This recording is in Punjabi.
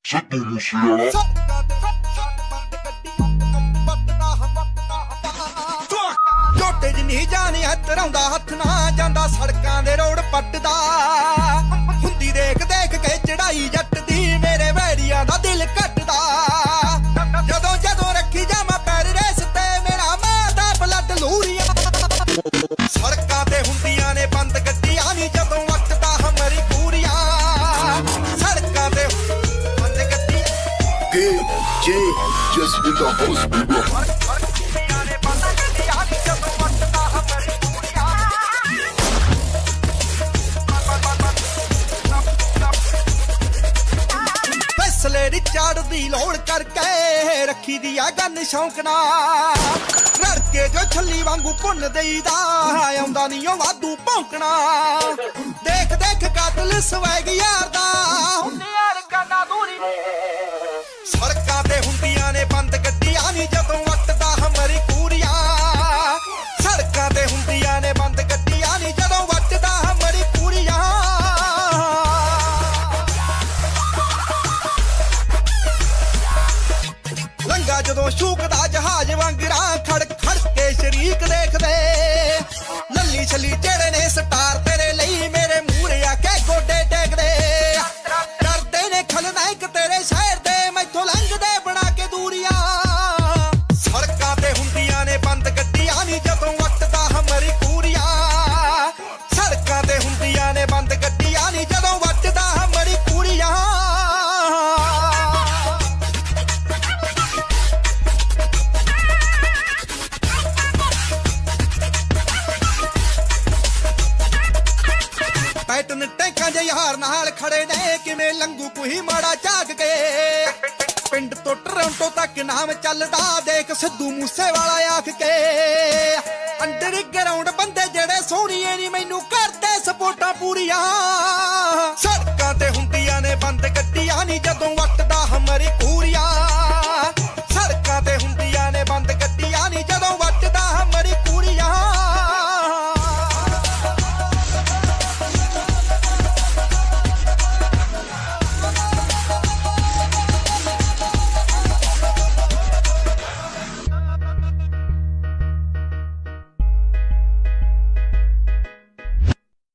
ਸਿੱਧੂ ਮੂਸੇਵਾਲਾ ਝੋਟੇ ਜਿੰਨੀ ਜਾਨ ਹੱਥਰਾਉਂਦਾ ਹੱਥ ਨਾ ਜਾਂਦਾ ਸੜਕਾਂ ਦੇ ਰੋਡ ਪੱਟਦਾ ਹੁੰਦੀ ਦੇਖ ਦੇਖ ਕੇ ਚੜਾਈ ਜੱਟ ਦੀ ਮੇਰੇ ਵੈਰੀਆਂ ਦਾ ਦਿਲ ਕੱਟਦਾ ਜਦੋਂ ਜਦੋਂ ਰੱਖੀ ਜਾਵਾਂ ਪੈਰ ਰੇਸ ਤੇ ਮੇਰਾ ਮਾਂ ਦਾ ਬਲੱਡ ਲੂਰੀਆਂ ਸੜਕਾਂ ਤੇ ਹੁੰਦੀਆਂ ਨੇ ਬੰਦ ਗੱਡੀਆਂ ਨੀ ਜਦੋਂ ਵਕਤਾ ਹਮਰੀ ਪੂਰੀਆਂ ਸੜਕਾਂ ਤੇ ਬੰਦ ਗੱਡੀਆਂ DJ just with the host people ਫੈਸਲੇ ਚੜਦੀ ਲੋੜ ਕਰਕੇ ਰੱਖੀ ਦੀ ਆ ਗੰਨ ਸ਼ੌਂਕ ਨਾਲ ਰੜ ਕੇ ਜੋ ਛੱਲੀ ਵਾਂਗੂ ਭੁੰਨ ਦੇਈਦਾ ਆਉਂਦਾ ਨਹੀਂ ਉਹ ਵਾਧੂ ਭੌਂਕਣਾ ਦੇਖ ਦੇਖ ਕਾਤਲ ਸਵੈਗ ਯਾਰ ਦਾ ਹੁੰਦੀ ਯਾਰ ਕਾਨਾ ਦੂਰੀ ਸੜਕਾਂ ਤੇ ਹੁੰਦੀਆਂ ਨੇ ਬੰਦ ਗੱਡੀਆਂ ਨੀ ਜਦੋਂ ਵਕਤਾ ਹਮਰੀ ਪੂਰੀਆਂ ਸੜਕਾਂ ਤੇ ਹੁੰਦੀਆਂ ਨੇ ਬੰਦ ਗੱਡੀਆਂ ਨੀ ਜਦੋਂ ਵਕਤਾ ਹਮਰੀ ਪੂਰੀਆਂ ਲੰਗਾ ਜਦੋਂ ਸ਼ੂਕਦਾ ਜਹਾਜ਼ ਵਾਂਗਰਾਂ ਖੜ ਖੜ ਕੇ ਸ਼ਰੀਕ ਦੇਖਦੇ ਲੱਲੀ ਛੱਲੀ ਜਿਹੜੇ ਨੇ ਸਟਾਰ ਤੇਰੇ ਲਈ ਮੇਰੇ ਮੂਹਰੇ ਆ ਕੇ ਗੋਡੇ ਟੇਕਦੇ ਡਰਦੇ ਨੇ ਖਲਨਾਇਕ ਤੇਰੇ ਸ਼ਹਿਰ ਦੇ ਮੈਥੋਂ ਲੰਘਦੇ ਬਣਾ ਕੇ ਦੂਰੀਆਂ ਸੜਕਾਂ ਤੇ ਹੁੰਦੀਆਂ ਨੇ ਬੰਦ ਗੱਡੀਆਂ ਨੀ ਜਦੋਂ ਵਕਤਾ ਹਮਰੀ ਪੂਰੀਆਂ ਸੜਕਾਂ ਤੇ ਹੁੰਦੀਆਂ ਨੇ ਬੰਦ ਗੱਡੀਆਂ ਨੀ ਜਦੋਂ ਵਕਤਾ ਹਮਰੀ ਪੂਰੀਆਂ ਪੈਟਨ ਟੈਂਕਾਂ ਜੇ ਯਾਰ ਨਾਲ ਖੜੇ ਨੇ ਕਿਵੇਂ ਲੰਗੂ ਕੋਈ ਮਾੜਾ ਝਾਕ ਕੇ ਪਿੰਡ ਤੋਂ ਟੋਰਾਂਟੋ ਤੱਕ ਨਾਮ ਚੱਲਦਾ ਦੇਖ ਸਿੱਧੂ ਮੂਸੇਵਾਲਾ ਆਖ ਕੇ ਅੰਡਰਗਰਾਉਂਡ ਬੰਦੇ ਜਿਹੜੇ ਸੋਹਣੀਏ ਨੀ ਮੈਨੂੰ ਕਰਦੇ ਸਪੋਰਟਾਂ ਪੂਰੀਆਂ